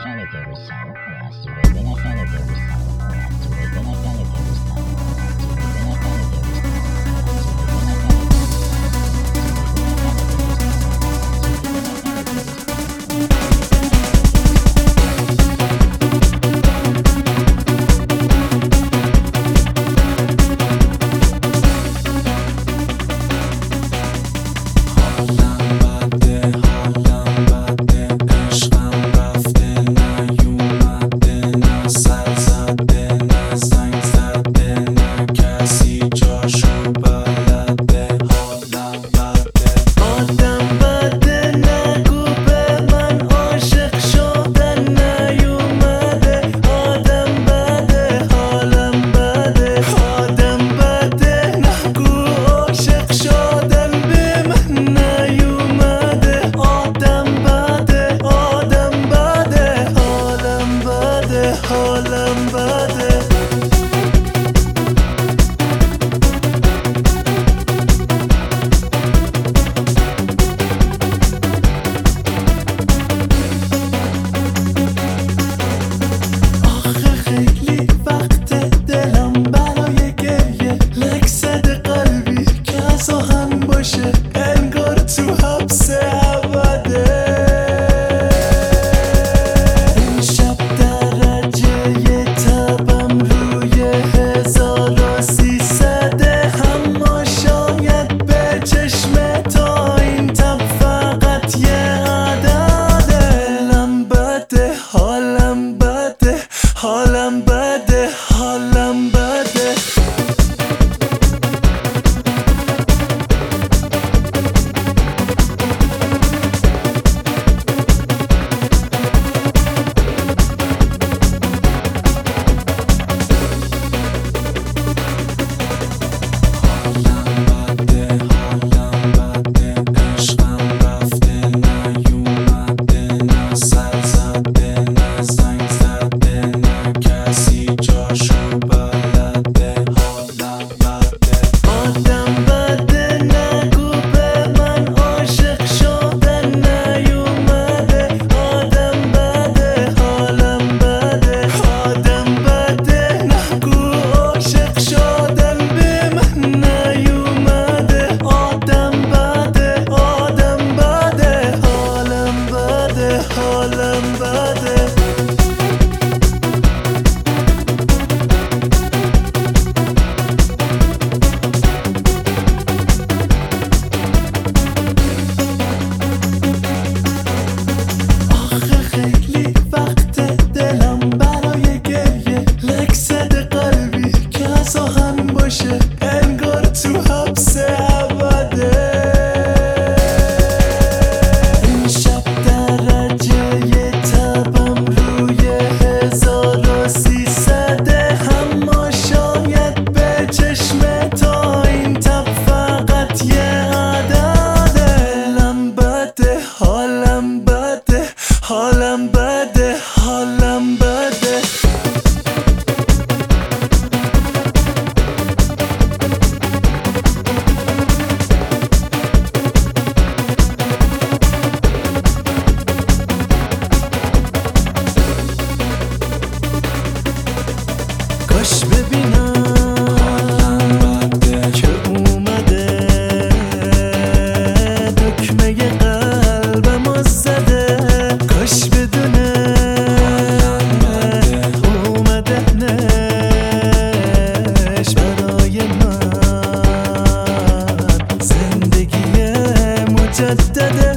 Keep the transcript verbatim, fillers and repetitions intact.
que te gustan, si ves de las que te gustan, si ves de las que te gustan, si ves de las que te حالم بده آخه خیلی وقت دلم برای گریه لک زده قلبی که از آهن باشه انگار تو حبس ابده حالم بده حالم بده حالم بده آخه خیلی وقت دلم برای گریه لک زده قلبی که از آهن باشه انگار تو حبس ابده حالم بده حالم بده حالم بده کاش ببینم که اومده دکمه قلبم زده کاش بدونه اومدنش برای من زندگی مجدده